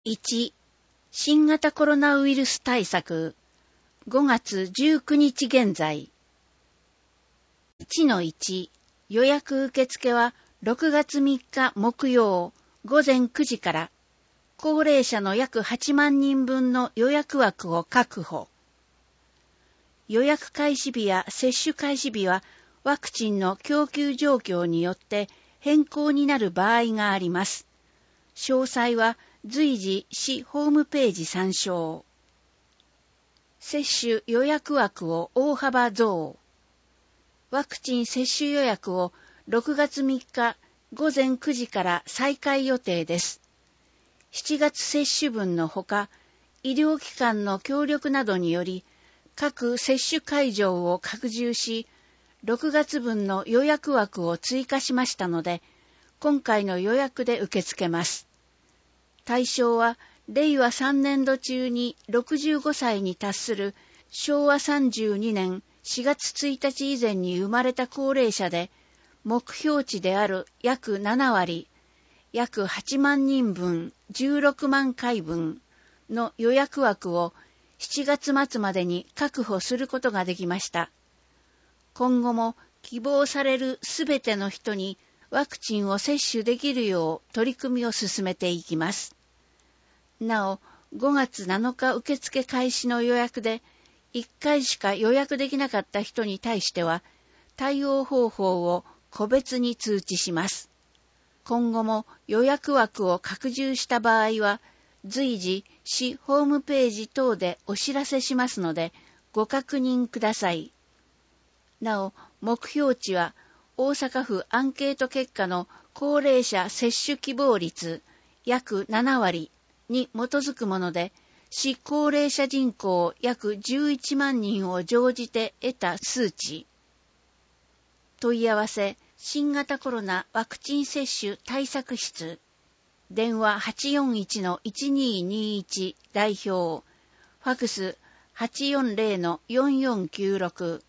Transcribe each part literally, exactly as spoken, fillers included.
いち、新型コロナウイルス対策、ごがつじゅうくにち現在。いちのいち、予約受付はろくがつみっか木曜ごぜんくじから、高齢者の約はちまんにんぶんの予約枠を確保。予約開始日や接種開始日はワクチンの供給状況によって変更になる場合があります。詳細は随時市ホームページ参照。接種予約枠を大幅増。ワクチン接種予約をろくがつみっかごぜんくじから再開予定です。しちがつ接種分のほか、医療機関の協力などにより、各接種会場を拡充し、ろくがつぶんの予約枠を追加しましたので、今回の予約で受け付けます。対象は、れいわさんねんど中にろくじゅうごさいに達するしょうわさんじゅうにねんしがつついたち以前に生まれた高齢者で、目標値である約ななわり、約はちまんにんぶんじゅうろくまんかいぶんの予約枠をしちがつまつまでに確保することができました。今後も希望されるすべての人にワクチンを接種できるよう取り組みを進めていきます。なお、ごがつなのか受付開始の予約でいっかいしか予約できなかった人に対しては対応方法を個別に通知します。今後も予約枠を拡充した場合は随時市ホームページ等でお知らせしますのでご確認ください。なお、目標値は大阪府アンケート結果の高齢者接種希望率約ななわりに基づくもので、市高齢者人口約じゅういちまんにんを乗じて得た数値。問い合わせ、新型コロナワクチン接種対策室。電話 はちよんいちのいちにーにーいち 代表。ファクス はちよんぜろのよんよんきゅうろく。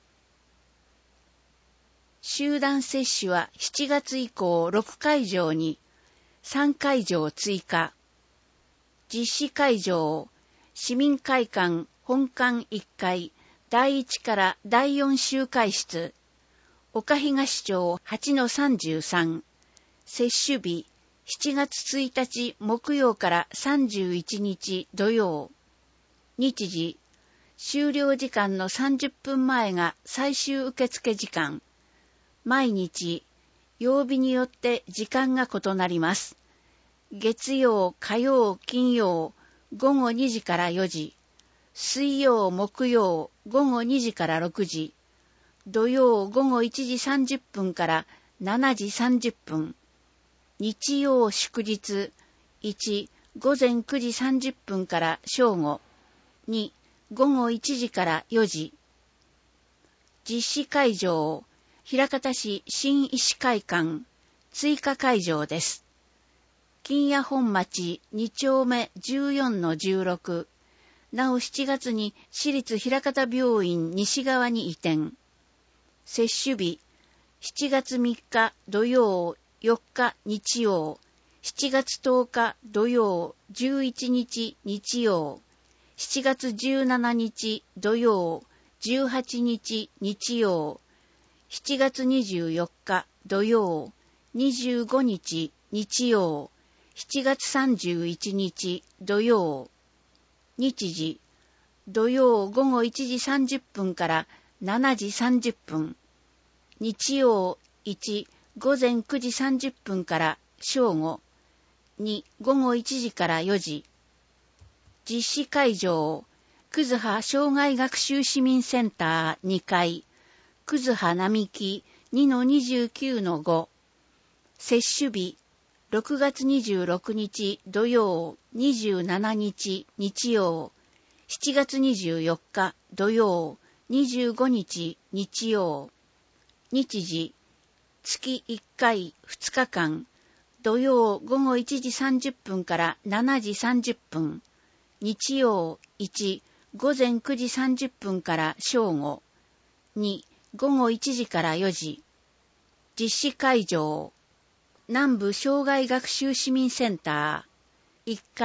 集団接種はしちがつ以降ろくかいじょうにさんかいじょう追加。実施会場、市民会館本館いっかい、だいいちからだいよん集会室、岡東町 はちのさんじゅうさん、接種日しちがつついたち木曜からさんじゅういちにち土曜。日時、終了時間のさんじゅっぷんまえが最終受付時間。毎日、曜日によって時間が異なります。月曜、火曜、金曜、ごごにじからよじ。水曜、木曜、ごごにじからろくじ。土曜、ごごいちじさんじゅっぷんからしちじさんじゅっぷん。日曜、祝日。いち、ごぜんくじさんじゅっぷんから正午。に、ごごいちじからよじ。実施会場、枚方市新医師会館、追加会場です。金谷本町にちょうめじゅうよんのじゅうろく。なおしちがつに市立枚方病院西側に移転。接種日、しちがつみっか土曜、よっか日曜、しちがつとおか土曜、じゅういちにち日曜、しちがつじゅうしちにち土曜、じゅうはちにち日曜、しちがつにじゅうよっか土曜、にじゅうごにち日曜、しちがつさんじゅういちにち土曜。日時、土曜ごごいちじさんじゅっぷんからしちじさんじゅっぷん。日曜いち、ごぜんくじさんじゅっぷんから正午。に、ごごいちじからよじ。実施会場、葛葉障害学習市民センターにかい。葛葉並木 にのにじゅうきゅうのご。接種日、ろくがつにじゅうろくにち土曜、にじゅうしちにち日曜、しちがつにじゅうよっか土曜、にじゅうごにち日曜。日時、月いっかいふつかかん、土曜ごごいちじさんじゅっぷんからしちじさんじゅっぷん、日曜いち、ごぜんくじさんじゅっぷんから正午。に、ごごいちじからよじ。実施会場、南部障害学習市民センター、いっかい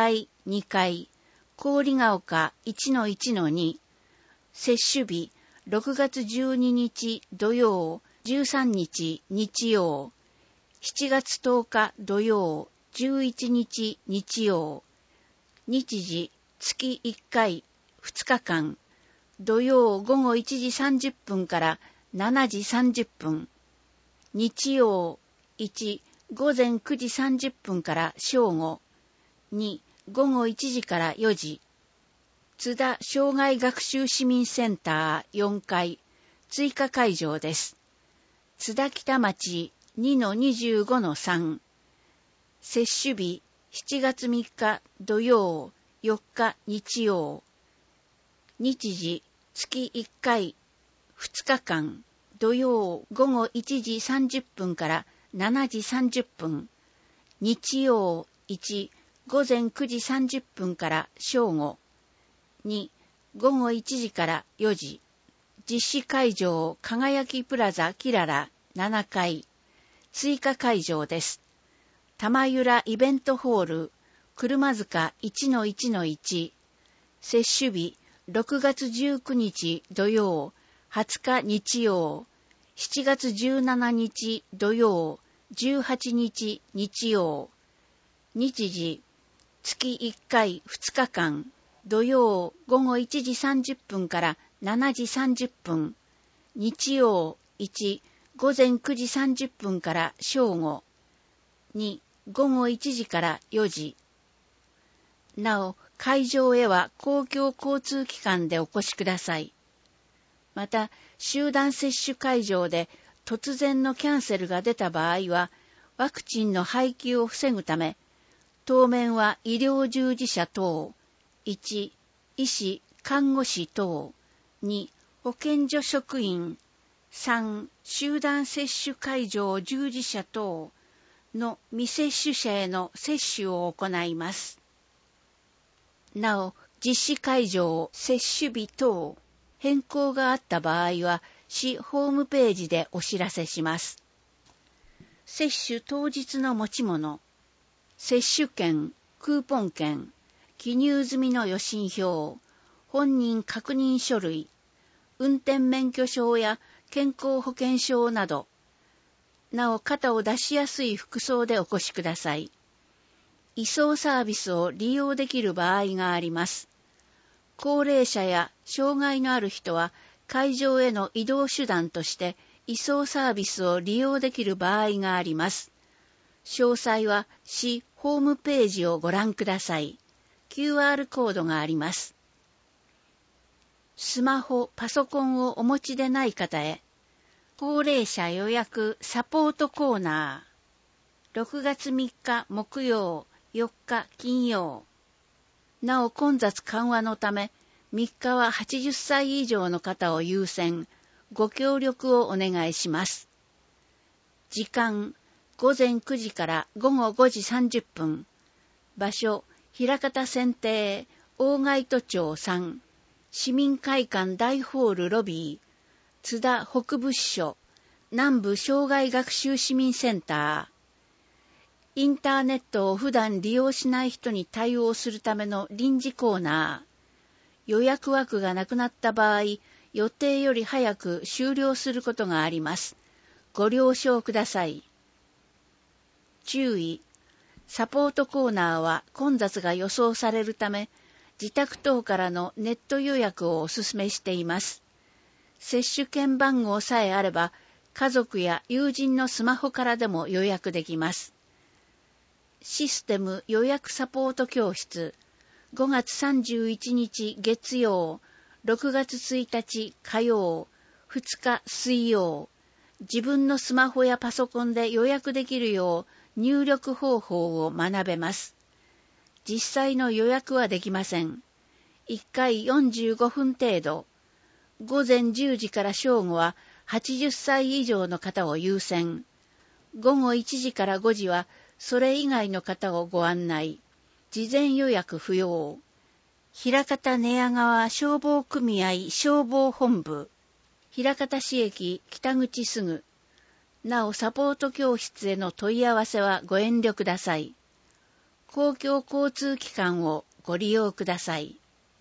にかい、郡ヶ丘 いちのいちのに、接種日ろくがつじゅうににち土曜、じゅうさんにち日曜、しちがつとおか土曜、じゅういちにち日曜、日時月いっかいふつかかん、土曜ごごいちじさんじゅっぷんからしちじさんじゅっぷん、日曜いちごぜんくじさんじゅっぷんから正午、にごごいちじからよじ、津田障害学習市民センターよんかい追加会場です。津田北町 にのにじゅうごのさん、接種日しちがつみっか土曜、よっか日曜、日時月いっかいふつかかん、土曜ごごいちじさんじゅっぷんからしちじさんじゅっぷん、日曜いちごぜんくじさんじゅっぷんから正午、にごごいちじからよじ、実施会場輝きプラザキララななかい追加会場です。玉浦イベントホール車塚 いちのいちのいち、接種日ろくがつじゅうくにち土曜、はつか日曜、しちがつじゅうしちにち土曜、じゅうはちにち日曜、日時月いっかいふつかかん、土曜ごごいちじさんじゅっぷんからしちじさんじゅっぷん、日曜いちごぜんくじさんじゅっぷんから正午、にごごいちじからよじ。なお、会場へは公共交通機関でお越しください。また、集団接種会場で突然のキャンセルが出た場合は、ワクチンの配給を防ぐため、当面は医療従事者等、いち医師・看護師等、に保健所職員、さん集団接種会場従事者等の未接種者への接種を行います。なお、実施会場、接種日等、変更があった場合は、市ホームページでお知らせします。接種当日の持ち物、接種券、クーポン券、記入済みの予診票、本人確認書類、運転免許証や健康保険証など、なお肩を出しやすい服装でお越しください。移送サービスを利用できる場合があります。高齢者や障害のある人は会場への移動手段として移送サービスを利用できる場合があります。詳細は市ホームページをご覧ください。キューアール コードがあります。スマホ、パソコンをお持ちでない方へ、高齢者予約サポートコーナー、ろくがつみっか木曜、よっか金曜。なお混雑緩和のため、みっかははちじゅっさい以上の方を優先、ご協力をお願いします。時間、ごぜんくじからごごごじさんじゅっぷん。場所、枚方選定、大街都町さん、市民会館大ホールロビー、津田北部支所、南部障害学習市民センター。インターネットを普段利用しない人に対応するための臨時コーナー。予約枠がなくなった場合、予定より早く終了することがあります。ご了承ください。注意。サポートコーナーは混雑が予想されるため、自宅等からのネット予約をお勧めしています。接種券番号さえあれば、家族や友人のスマホからでも予約できます。システム予約サポート教室、ごがつさんじゅういちにち月曜、ろくがつついたち火曜、ふつか水曜、自分のスマホやパソコンで予約できるよう入力方法を学べます。実際の予約はできません。いっかいよんじゅうごふん程度。ごぜんじゅうじから正午ははちじゅっさい以上の方を優先。ごごいちじからごじはそれ以外の方をご案内。事前予約不要。枚方寝屋川消防組合消防本部。枚方市駅北口すぐ。なおサポート教室への問い合わせはご遠慮ください。公共交通機関をご利用ください。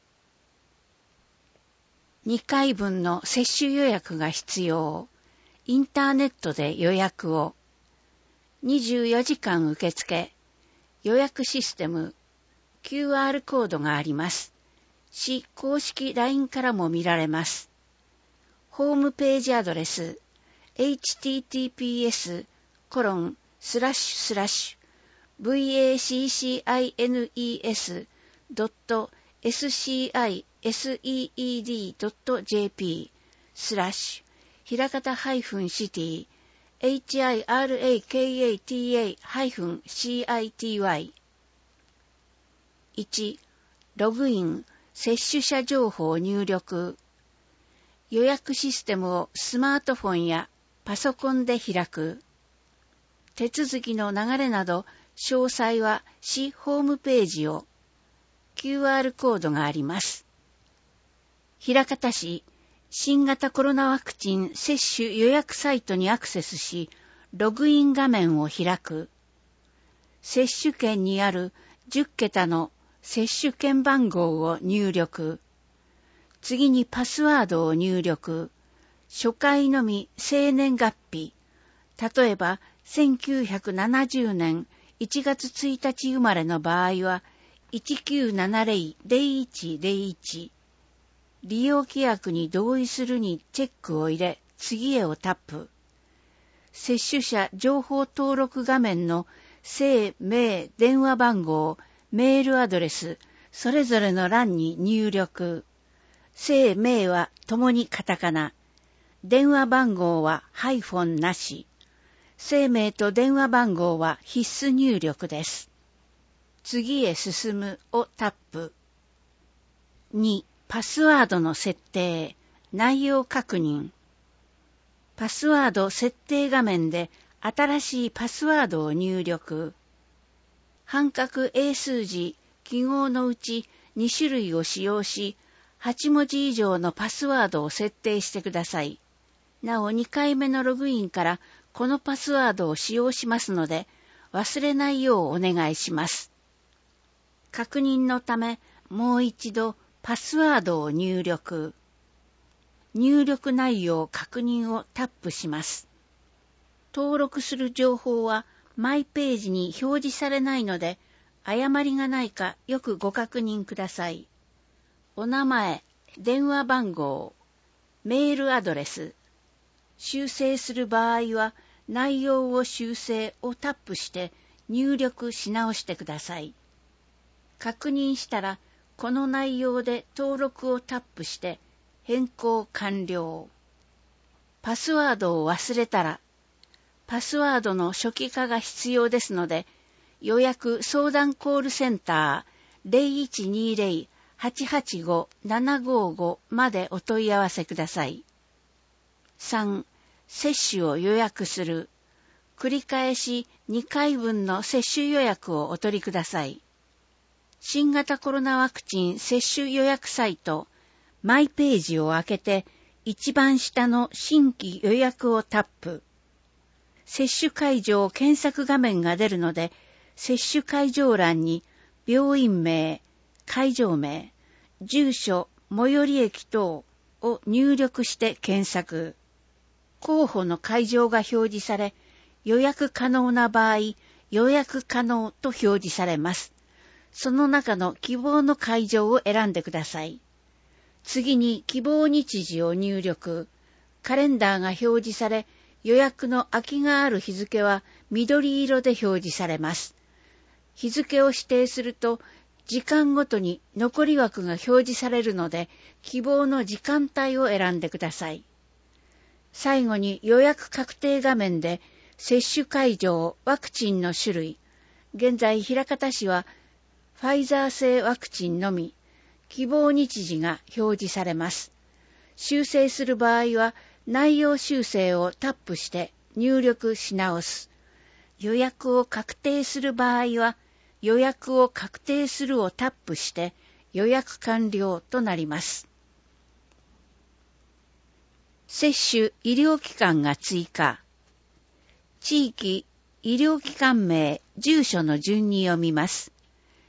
にかいぶんの接種予約が必要。インターネットで予約を。にじゅうよじかん受付。予約システム。キューアール コードがあります。市公式 ライン からも見られます。ホームページアドレス。エイチティーティーピーエスコロンスラッシュスラッシュブイエーシーシーアイエヌイーエスドットエスシーアイエスイーイーディードットジェーピースラッシュひらかたハイフンシティ エイチアイアールエーケーエーティーエーハイフンシーアイティーワイ いち. ログイン接種者情報入力予約システムをスマートフォンやパソコンで開く手続きの流れなど詳細は市ホームページを キューアール コードがあります。枚方市新型コロナワクチン接種予約サイトにアクセスしログイン画面を開く接種券にあるじゅっけたの接種券番号を入力次にパスワードを入力初回のみ生年月日例えばせんきゅうひゃくななじゅうねんいちがつついたち生まれの場合はいちきゅうななゼロゼロいちゼロいち利用規約に同意するにチェックを入れ次へをタップ接種者情報登録画面の姓名電話番号メールアドレスそれぞれの欄に入力姓名はともにカタカナ電話番号はハイフォンなし姓名と電話番号は必須入力です。次へ進むをタップ。に. パスワードの設定、内容確認。パスワード設定画面で新しいパスワードを入力。半角英数字、記号のうちにしゅるいを使用し、はちもじ以上のパスワードを設定してください。なおにかいめのログインからこのパスワードを使用しますので、忘れないようお願いします。確認のため、もう一度パスワードを入力。入力内容確認をタップします。登録する情報はマイページに表示されないので、誤りがないかよくご確認ください。お名前、電話番号、メールアドレス、修正する場合は内容を修正をタップして入力し直してください。確認したらこの内容で登録をタップして変更完了。パスワードを忘れたらパスワードの初期化が必要ですので予約相談コールセンター ゼロいちにゼロ はちはちご ななごご までお問い合わせください。さん. 接種を予約する。繰り返しにかいぶんの接種予約をお取りください。新型コロナワクチン接種予約サイト、マイページを開けて、一番下の新規予約をタップ。接種会場検索画面が出るので、接種会場欄に病院名、会場名、住所、最寄り駅等を入力して検索。候補の会場が表示され、予約可能な場合、予約可能と表示されます。その中の希望の会場を選んでください。次に希望日時を入力。カレンダーが表示され、予約の空きがある日付は緑色で表示されます。日付を指定すると、時間ごとに残り枠が表示されるので、希望の時間帯を選んでください。最後に予約確定画面で、接種会場、ワクチンの種類。現在、枚方市は、ファイザー製ワクチンのみ、希望日時が表示されます。修正する場合は、内容修正をタップして入力し直す。予約を確定する場合は、予約を確定するをタップして予約完了となります。接種医療機関が追加。地域医療機関名、住所の順に読みます。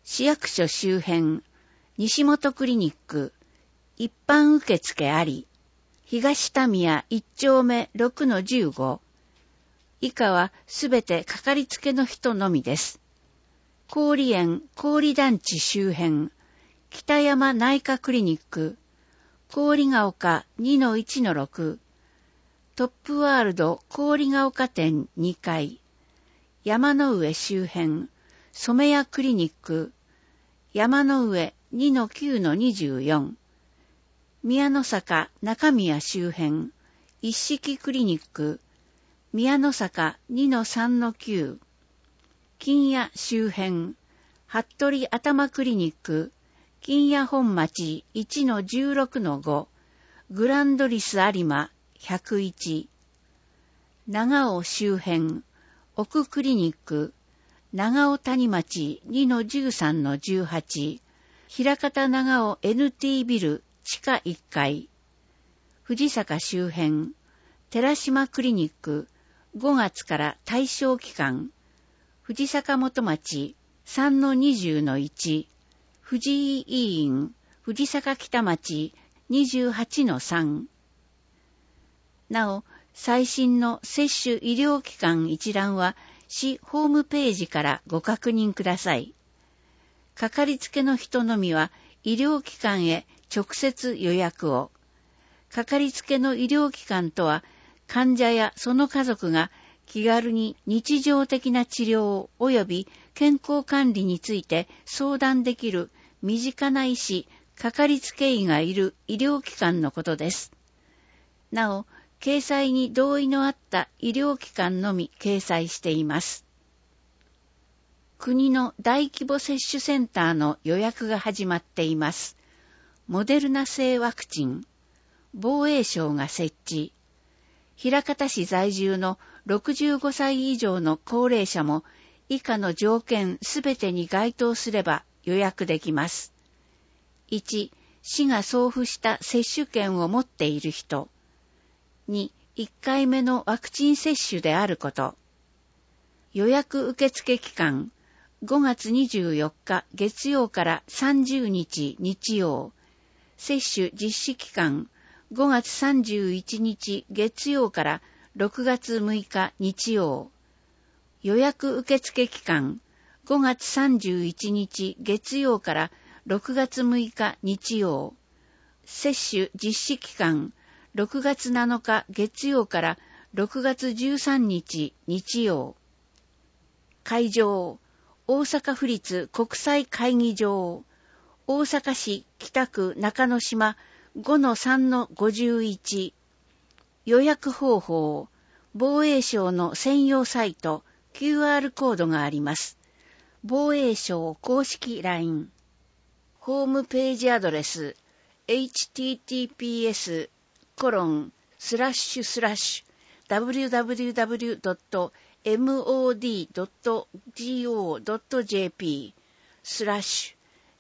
市役所周辺、西本クリニック、一般受付あり、東田宮一丁目ろくのじゅうご。以下はすべてかかりつけの人のみです。郡園郡団地周辺、北山内科クリニック、郡ヶ丘 にのいちのろく、トップワールド郡ヶ丘店にかい、山の上周辺、染谷クリニック、山の上 にのきゅうのにじゅうよん、宮の坂中宮周辺、一式クリニック、宮の坂 にのさんのきゅう、金谷周辺、服部頭クリニック、金谷本町 いちのじゅうろくのご、グランドリス有馬ひゃくいち、長尾周辺、奥クリニック、長尾谷町 にのじゅうさんのじゅうはち、平方長尾 エヌティー ビル地下いっかい、藤坂周辺、寺島クリニック、ごがつから対象期間、藤坂元町さんのにじゅうのいち、藤井医院、藤坂北町にじゅうはちのさん。なお、最新の接種医療機関一覧は市ホームページからご確認ください。かかりつけの人のみは医療機関へ直接予約を。かかりつけの医療機関とは、患者やその家族が気軽に日常的な治療及び健康管理について相談できる身近な医師、かかりつけ医がいる医療機関のことです。なお、掲載に同意のあった医療機関のみ掲載しています。国の大規模接種センターの予約が始まっています。モデルナ製ワクチン、防衛省が設置。枚方市在住のろくじゅうごさい以上の高齢者も以下の条件すべてに該当すれば予約できます。いち、市が送付した接種券を持っている人。に、いっかいめのワクチン接種であること。予約受付期間、ごがつにじゅうよっか月曜からさんじゅうにち日曜。接種実施期間、ごがつさんじゅういちにち月曜からろくがつむいか日曜。予約受付期間、ごがつさんじゅういちにち月曜からろくがつむいか日曜。接種実施期間、ろくがつなのか月曜からろくがつじゅうさんにち日曜。会場、大阪府立国際会議場、大阪市北区中之島 ごのさんのごじゅういち。予約方法、防衛省の専用サイト、キューアール コードがあります。防衛省公式 ライン。ホームページアドレス、エイチティーティーピーエス コロンスラッシュスラッシュ ダブリューダブリューダブリュードットエムオーディードットジーオードットジェーピー スラッシュ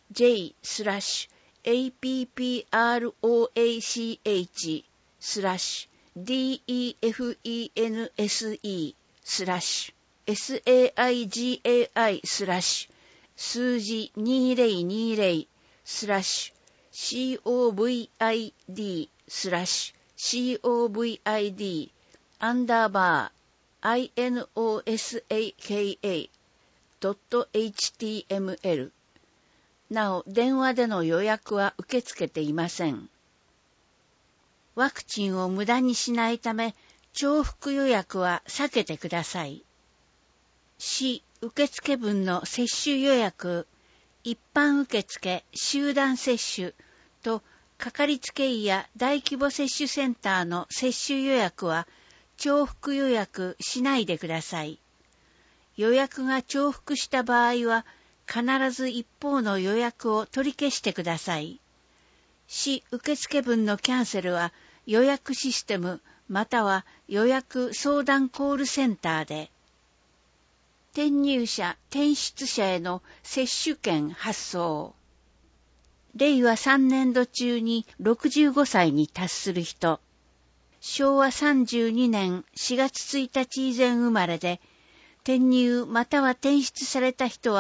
J スラッシュ エーピーピーアールオーエーシーエイチ スラッシュ ディーイーエフイーエヌエスイー スラッシュ エスエーアイジーエーアイ スラッシュ数字にせんにじゅうスラッシュ シーオーブイアイディー スラッシュ シーオーブイアイディー アンダーバー アイエヌオーエスエーケーエー ドット エイチティーエムエル。なお、電話での予約は受け付けていません。ワクチンを無駄にしないため、重複予約は避けてください。市受付分の接種予約、一般受付、集団接種と、かかりつけ医や大規模接種センターの接種予約は、重複予約しないでください。予約が重複した場合は、必ず一方の予約を取り消してください。市受付分のキャンセルは、予約システムまたは予約相談コールセンターで。転入者・転出者への接種券発送。れいわさんねんど中にろくじゅうごさいに達する人。しょうわさんじゅうにねんしがつついたち以前生まれで、転入または転出された人は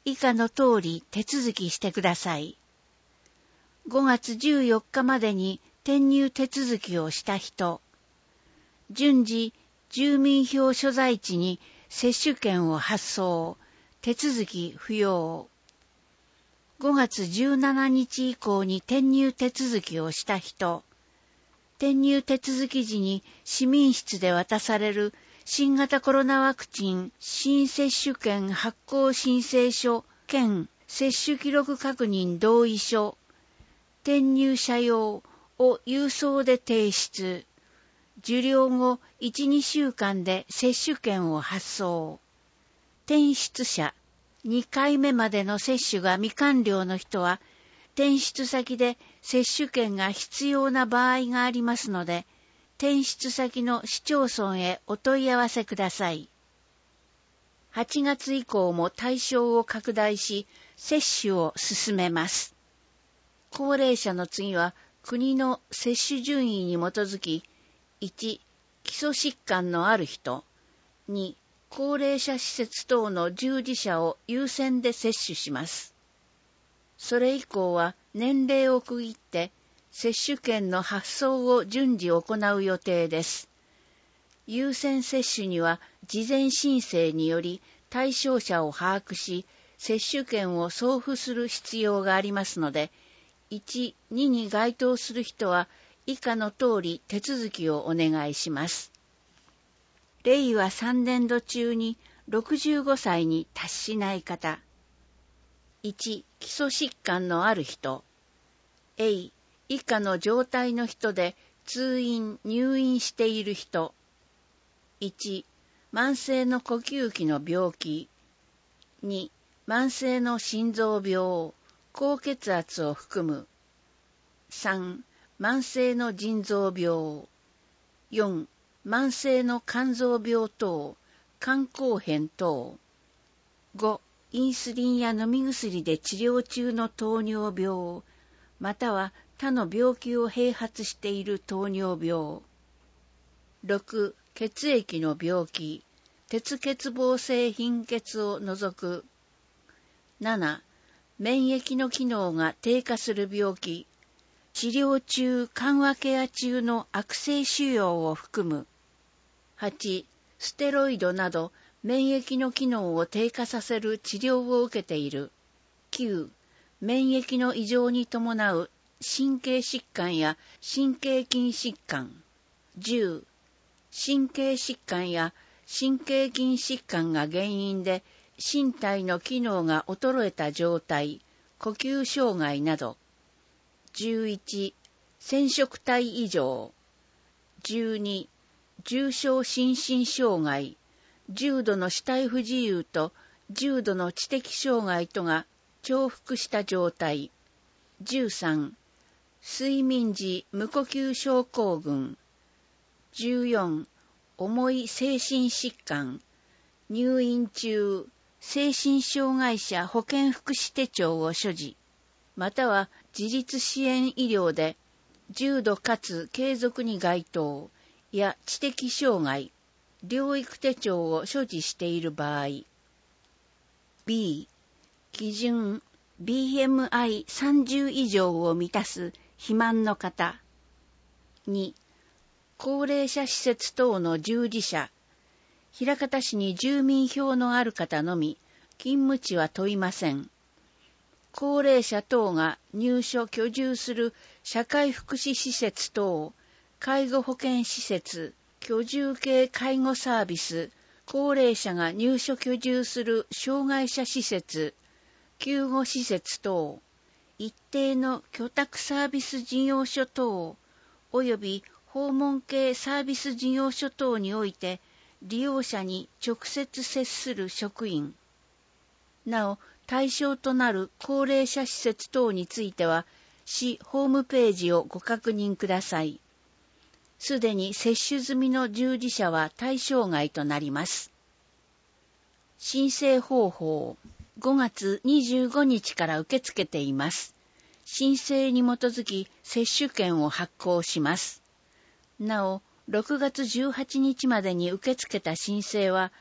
以下の通り手続きしてください。ごがつじゅうよっかまでに転入手続きをした人、順次住民票所在地に接種券を発送、手続き不要。ごがつじゅうしちにち以降に転入手続きをした人、転入手続き時に市民室で渡される新型コロナワクチン新接種券発行申請書兼接種記録確認同意書、転入者用を郵送で提出。受領後いち、にしゅうかんで接種券を発送。転出者、にかいめまでの接種が未完了の人は、転出先で接種券が必要な場合がありますので、転出先の市町村へお問い合わせください。はちがつ以降も対象を拡大し、接種を進めます。高齢者の次は国の接種順位に基づき、いち、基礎疾患のある人、に、高齢者施設等の従事者を優先で接種します。それ以降は年齢を区切って接種券の発送を順次行う予定です。優先接種には事前申請により対象者を把握し、接種券を送付する必要がありますので、いち、にに該当する人は以下の通り手続きをお願いします。れいわさんねんど中にろくじゅうごさいに達しない方。いち、基礎疾患のある人。エー、以下の状態の人で通院・入院している人。いち、慢性の呼吸器の病気。に、慢性の心臓病、高血圧を含む。さん、慢性の腎臓病。よん、慢性の肝臓病等、肝硬変等。ご、インスリンや飲み薬で治療中の糖尿病、または他の病気を併発している糖尿病。ろく、血液の病気、鉄欠乏性貧血を除く。なな、免疫の機能が低下する病気、治療中、緩和ケア中の悪性腫瘍を含む。はち、ステロイドなど免疫の機能を低下させる治療を受けている。きゅう、免疫の異常に伴う神経疾患や神経筋疾患。じゅう、神経疾患や神経筋疾患が原因で身体の機能が衰えた状態、呼吸障害など。じゅういち、染色体異常。じゅうに、重症心身障害、重度の肢体不自由と重度の知的障害とが重複した状態。じゅうさん、睡眠時無呼吸症候群。じゅうよん、重い精神疾患、入院中、精神障害者保健福祉手帳を所持、または自立支援医療で重度かつ継続に該当や知的障害、療育手帳を所持している場合。B、基準 ビーエムアイさんじゅう 以上を満たす肥満の方。に、高齢者施設等の従事者、枚方市に住民票のある方のみ、勤務地は問いません。高齢者等が入所居住する社会福祉施設等、介護保健施設、居住系介護サービス、高齢者が入所居住する障害者施設、救護施設等、一定の居宅サービス事業所等、および訪問系サービス事業所等において、利用者に直接接する職員。なお、対象となる高齢者施設等については、市ホームページをご確認ください。すでに接種済みの従事者は対象外となります。申請方法、ごがつにじゅうごにちから受け付けています。申請に基づき接種券を発行します。なお、ろくがつじゅうはちにちまでに受け付けた申請は、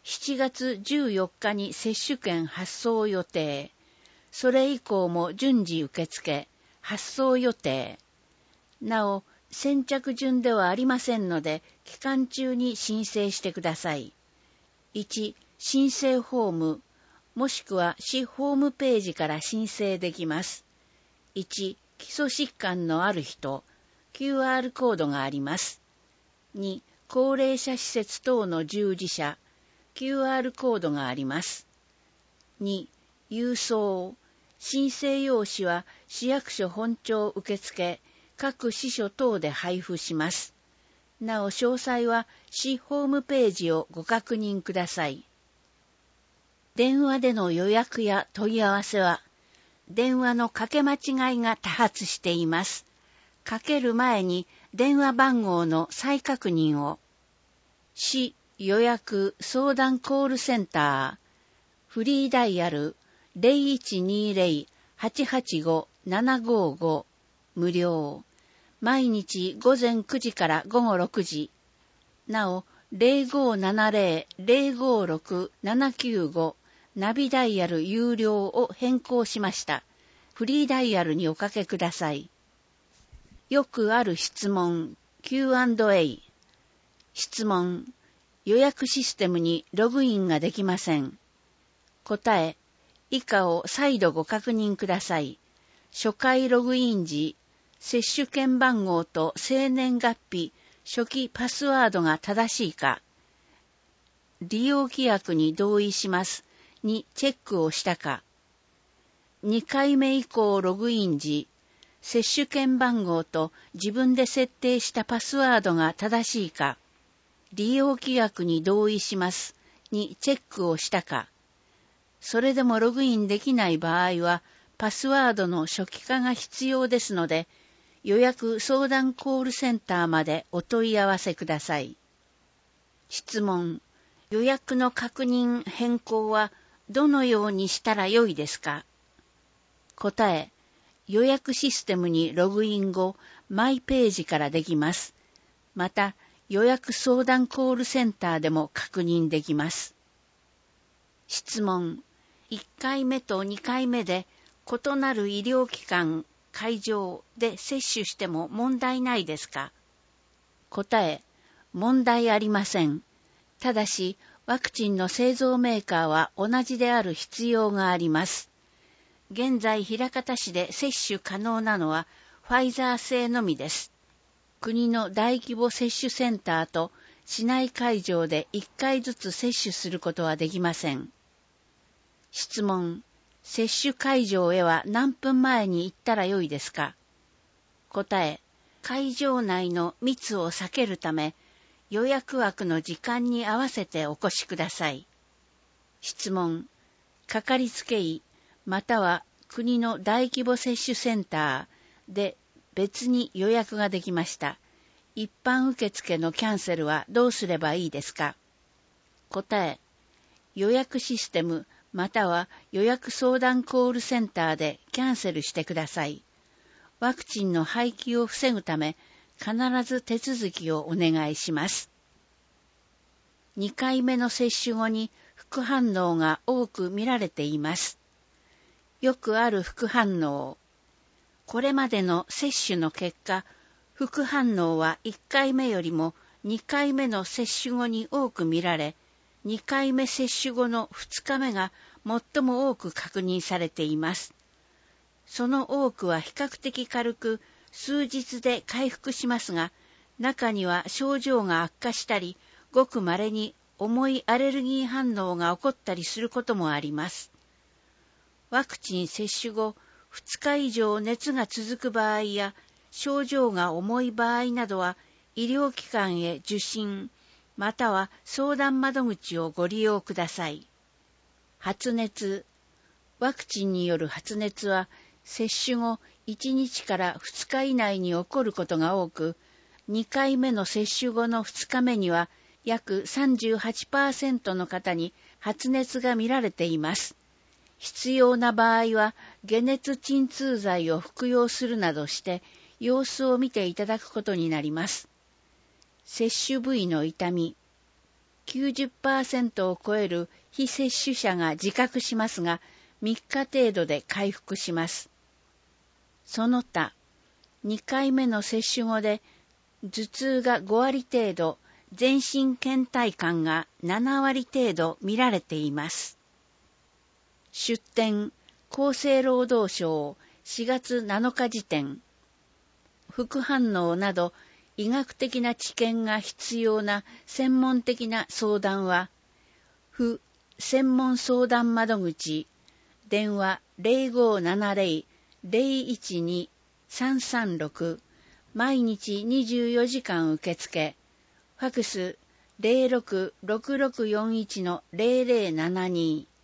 しちがつじゅうよっかに接種券発送予定。それ以降も順次受付、発送予定。なお、先着順ではありませんので、期間中に申請してください。いち、申請フォーム、もしくは市ホームページから申請できます。いち、基礎疾患のある人、キューアール コードがあります。に、高齢者施設等の従事者、キューアール コードがあります。に、郵送、申請用紙は市役所本庁受付、各支所等で配布します。なお詳細は市ホームページをご確認ください。電話での予約や問い合わせは、電話のかけ間違いが多発しています。かける前に電話番号の再確認を。市予約相談コールセンター、フリーダイヤル ゼロいちにゼロ はちはちご ななごご 無料。毎日午前くじから午後ろくじ。なお、ゼロごななゼロ ゼロごろく ななきゅうごナビダイヤル有料を変更しました。フリーダイヤルにおかけください。よくある質問 キューアンドエー。質問、予約システムにログインができません。答え、以下を再度ご確認ください。初回ログイン時、接種券番号と生年月日、初期パスワードが正しいか。利用規約に同意しますにチェックをしたか。にかいめ以降ログイン時、接種券番号と自分で設定したパスワードが正しいか。利用規約に同意しますにチェックをしたか。それでもログインできない場合は、パスワードの初期化が必要ですので、予約相談コールセンターまでお問い合わせください。質問、予約の確認変更はどのようにしたらよいですか。答え、予約システムにログイン後、マイページからできます。また、予約相談コールセンターでも確認できます。質問、いっかいめとにかいめで異なる医療機関、会場で接種しても問題ないですか。答え、問題ありません。ただし、ワクチンの製造メーカーは同じである必要があります。現在、枚方市で接種可能なのはファイザー製のみです。国の大規模接種センターと市内会場でいっかいずつ接種することはできません。質問、接種会場へは何分前に行ったらよいですか。答え、会場内の密を避けるため、予約枠の時間に合わせてお越しください。質問、かかりつけ医、または国の大規模接種センターで別に予約ができました。一般受付のキャンセルはどうすればいいですか。答え、予約システム、または予約相談コールセンターでキャンセルしてください。ワクチンの廃棄を防ぐため、必ず手続きをお願いします。にかいめの接種後に副反応が多く見られています。よくある副反応。これまでの接種の結果、副反応はいっかいめよりもにかいめの接種後に多く見られ、にかいめ接種後のふつかめが最も多く確認されています。その多くは比較的軽く、数日で回復しますが、中には症状が悪化したり、ごく稀に重いアレルギー反応が起こったりすることもあります。ワクチン接種後、ふつか以上熱が続く場合や、症状が重い場合などは、医療機関へ受診、または相談窓口をご利用ください。発熱。ワクチンによる発熱は、接種後いちにちからふつか以内に起こることが多く、にかいめの接種後のふつかめには、約 さんじゅうはちパーセント の方に発熱が見られています。必要な場合は、解熱鎮痛剤を服用するなどして、様子を見ていただくことになります。接種部位の痛み。 きゅうじゅっパーセント を超える非接種者が自覚しますが、みっか程度で回復します。その他、にかいめの接種後で頭痛がごわり程度、全身倦怠感がななわり程度見られています。出典、厚生労働省しがつなのか時点。副反応など医学的な知見が必要な専門的な相談は、府専門相談窓口、電話 ゼロごななゼロ ゼロいちに さんさんろく、毎日にじゅうよじかん受付、ファクス ゼロろく ろくろくよんいち ゼロゼロななに。い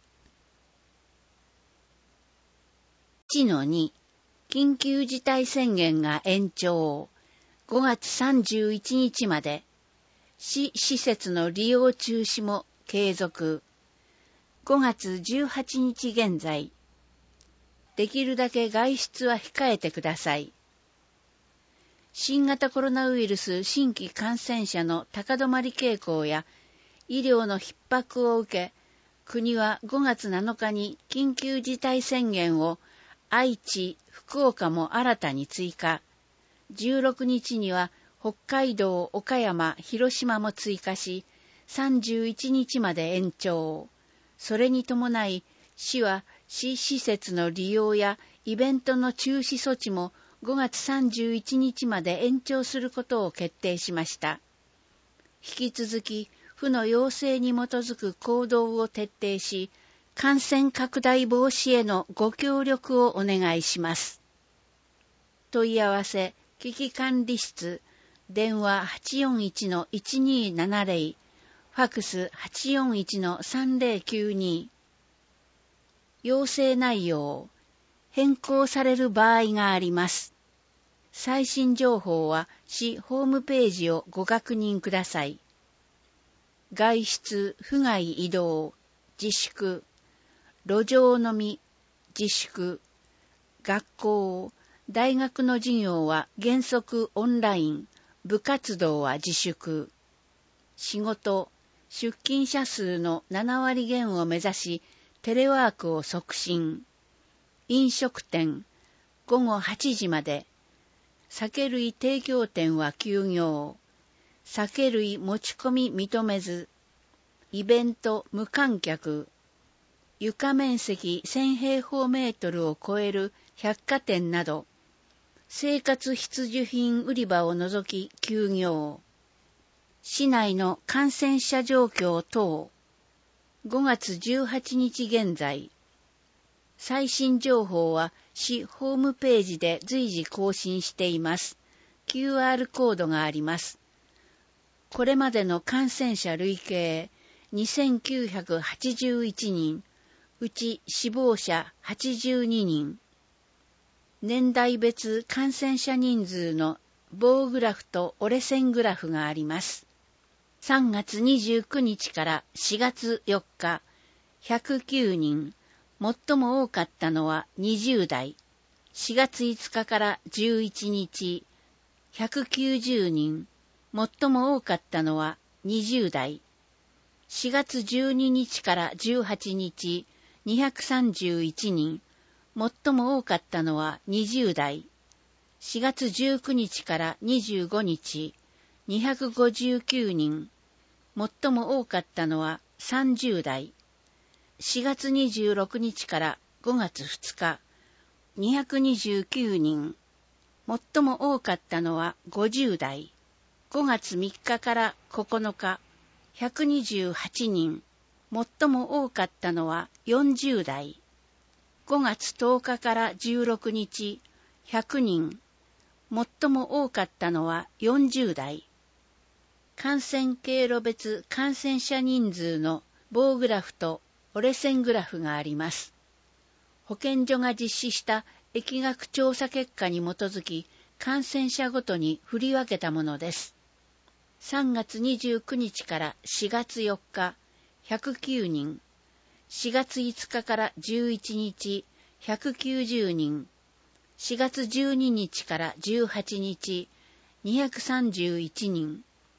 ちのに、緊急事態宣言が延長。ごがつさんじゅういちにちまで。市施設の利用中止も継続。ごがつじゅうはちにち現在。できるだけ外出は控えてください。新型コロナウイルス新規感染者の高止まり傾向や医療の逼迫を受け、国はごがつなのかに緊急事態宣言を愛知、福岡も新たに追加。じゅうろくにちには北海道、岡山、広島も追加し、さんじゅういちにちまで延長。それに伴い、市は市施設の利用やイベントの中止措置もごがつさんじゅういちにちまで延長することを決定しました。引き続き、府の要請に基づく行動を徹底し、感染拡大防止へのご協力をお願いします。問い合わせ、危機管理室、電話 はちよんいちのいちにーななゼロ、ファクス はちよんいちのさんゼロきゅうに。要請内容、変更される場合があります。最新情報は市ホームページをご確認ください。外出、府外移動、自粛、路上飲み、自粛、学校、大学の授業は原則オンライン、部活動は自粛。仕事、出勤者数のななわり減を目指し、テレワークを促進。飲食店、ごごはちじまで。酒類提供店は休業。酒類持ち込み認めず。イベント無観客。床面積せんへいほうメートルを超える百貨店など、生活必需品売り場を除き休業。市内の感染者状況等。ごがつじゅうはちにち現在。最新情報は市ホームページで随時更新しています。キューアール コードがあります。これまでの感染者累計にせんきゅうひゃくはちじゅういちにん、うち死亡者はちじゅうににん。年代別感染者人数の棒グラフと折れ線グラフがあります。さんがつにじゅうくにちからしがつよっか、ひゃくきゅうにん、最も多かったのはにじゅうだい。しがついつかからじゅういちにち、ひゃくきゅうじゅうにん、最も多かったのはにじゅうだい。しがつじゅうににちからじゅうはちにち、にひゃくさんじゅういちにん、最も多かったのはにじゅうだい。しがつじゅうくにちからにじゅうごにち、にひゃくごじゅうきゅうにん、最も多かったのはさんじゅうだい。しがつにじゅうろくにちからごがつふつか、にひゃくにじゅうきゅうにん、最も多かったのはごじゅうだい。ごがつみっかからここのか、ひゃくにじゅうはちにん、最も多かったのはよんじゅうだい。ごがつとおかからじゅうろくにち、ひゃくにん、最も多かったのはよんじゅうだい。感染経路別感染者人数の棒グラフと折れ線グラフがあります。保健所が実施した疫学調査結果に基づき、感染者ごとに振り分けたものです。さんがつにじゅうくにちからしがつよっか、ひゃくきゅうにん。しがついつかからじゅういちにち、ひゃくきゅうじゅうにん。しがつじゅうににちからじゅうはちにち、にひゃくさんじゅういちにん。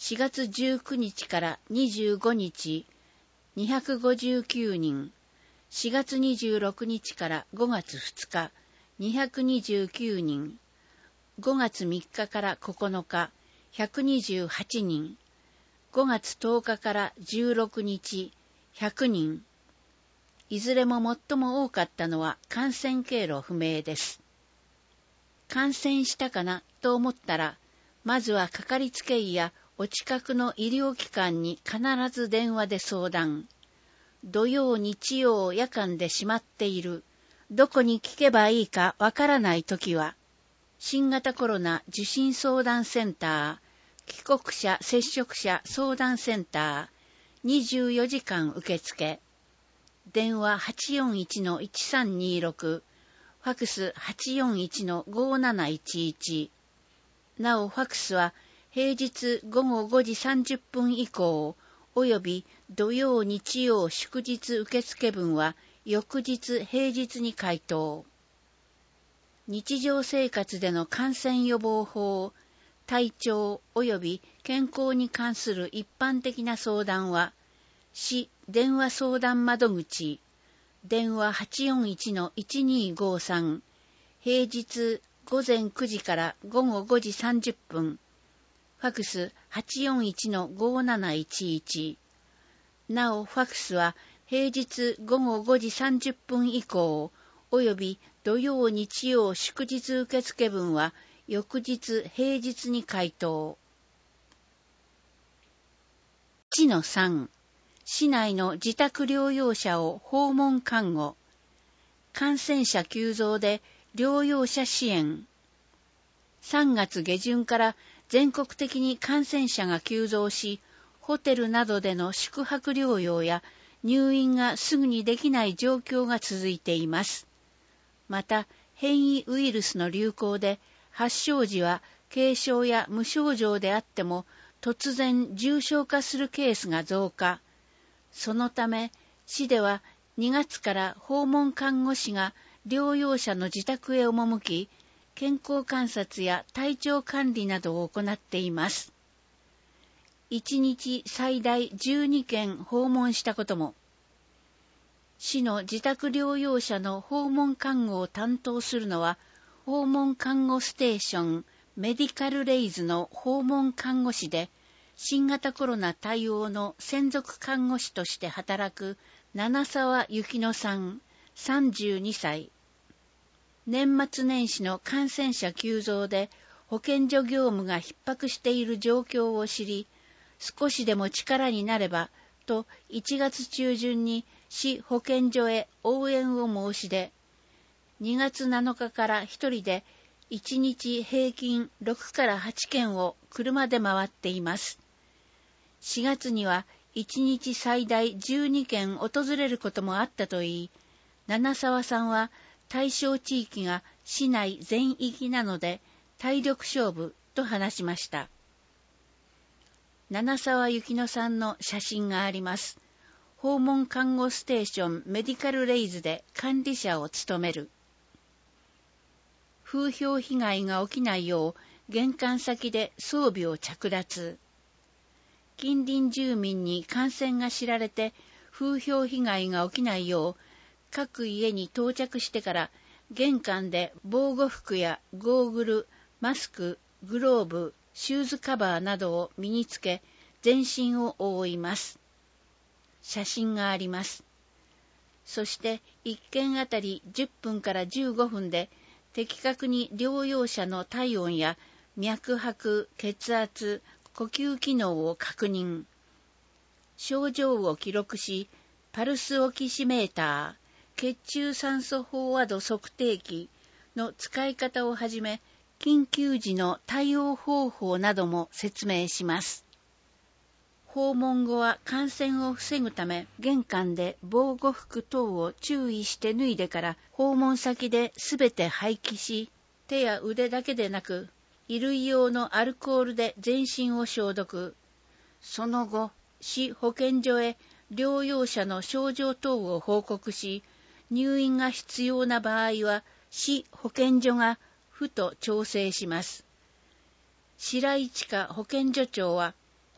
しがつじゅうくにちからにじゅうごにち、にひゃくごじゅうきゅうにん、しがつにじゅうろくにちからごがつふつか、にひゃくにじゅうきゅうにん、ごがつみっかからここのか、ひゃくにじゅうはちにん、ごがつとおかからじゅうろくにち、ひゃくにん。いずれも最も多かったのは感染経路不明です。感染したかなと思ったら、まずはかかりつけ医やお近くの医療機関に必ず電話で相談。土曜、日曜、夜間で閉まっている。どこに聞けばいいかわからないときは、新型コロナ受診相談センター、帰国者接触者相談センター、にじゅうよじかん受付。電話 はちよんいちのいちさんにろく、ファクス はちよんいちのごなないちいち。なおファクスは平日ごごごじさんじゅっぷん以降、および土曜日曜祝日受付分は翌日平日に回答。日常生活での感染予防法、体調及び健康に関する一般的な相談は、市電話相談窓口、電話 はちよんいちのいちにごさん、平日ごぜんくじからごごごじさんじゅっぷん、ファクス はちよんいちのごなないちいち。なおファクスは平日ごごごじさんじゅっぷん以降、および土曜日曜祝日受付分は翌日平日に回答。いちのさん、市内の自宅療養者を訪問看護。感染者急増で療養者支援。さんがつげじゅんから全国的に感染者が急増し、ホテルなどでの宿泊療養や入院がすぐにできない状況が続いています。また、変異ウイルスの流行で発症時は軽症や無症状であっても突然重症化するケースが増加。そのため、市ではにがつから訪問看護師が療養者の自宅へ赴き、健康観察や体調管理などを行っています。いちにち最大じゅうにけん訪問したことも。市の自宅療養者の訪問看護を担当するのは、訪問看護ステーションメディカルレイズの訪問看護師で、新型コロナ対応の専属看護師として働く七沢幸乃さん、さんじゅうにさい。年末年始の感染者急増で保健所業務が逼迫している状況を知り、少しでも力になればといちがつちゅうじゅんに市保健所へ応援を申し出、にがつなのかから一人でいちにち平均ろくからはちけんを車で回っています。しがつにはいちにち最大じゅうにけん訪れることもあったといい、七沢さんは対象地域が市内全域なので体力勝負と話しました。七沢幸乃さんの写真があります。訪問看護ステーションメディカルレイズで管理者を務める。風評被害が起きないよう玄関先で装備を着脱。近隣住民に感染が知られて風評被害が起きないよう、各家に到着してから玄関で防護服やゴーグル、マスク、グローブ、シューズカバーなどを身につけ、全身を覆います。写真があります。そしていっけんあたりじゅっぷんからじゅうごふんで的確に療養者の体温や脈拍、血圧、呼吸機能を確認。症状を記録し、パルスオキシメーター、血中酸素飽和度測定器の使い方をはじめ、緊急時の対応方法なども説明します。訪問後は感染を防ぐため、玄関で防護服等を注意して脱いでから訪問先ですべて廃棄し、手や腕だけでなく、衣類用のアルコールで全身を消毒。その後、市保健所へ療養者の症状等を報告し、入院が必要な場合は、市保健所が府と調整します。白井千佳保健所長は、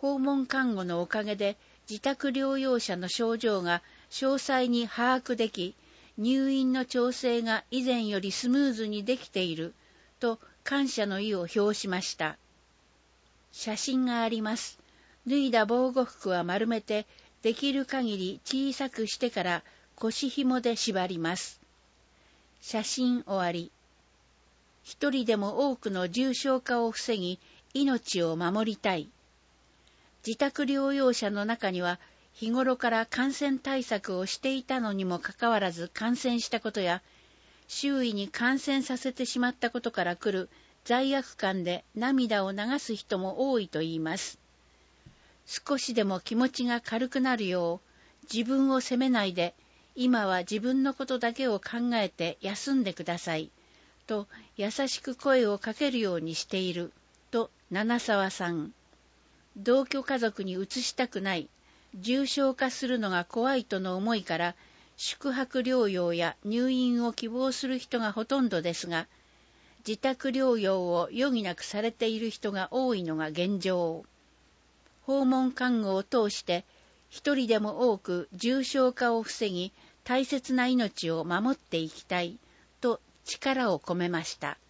訪問看護のおかげで自宅療養者の症状が詳細に把握でき、入院の調整が以前よりスムーズにできていると感謝の意を表しました。写真があります。脱いだ防護服は丸めて、できる限り小さくしてから腰紐で縛ります。写真終わり。一人でも多くの重症化を防ぎ、命を守りたい。自宅療養者の中には、日頃から感染対策をしていたのにもかかわらず感染したことや、周囲に感染させてしまったことから来る罪悪感で涙を流す人も多いと言います。少しでも気持ちが軽くなるよう、自分を責めないで、今は自分のことだけを考えて休んでください、と優しく声をかけるようにしている、と七沢さん。同居家族に移したくない、重症化するのが怖いとの思いから、宿泊療養や入院を希望する人がほとんどですが、自宅療養を余儀なくされている人が多いのが現状。訪問看護を通して、一人でも多く重症化を防ぎ、大切な命を守っていきたい、と力を込めました。